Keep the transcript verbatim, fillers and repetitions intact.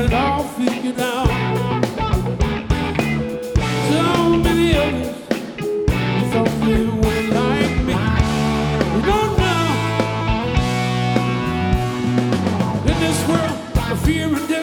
it all figured out. So many others thought they were like me. We don't know. In this world of fear and death,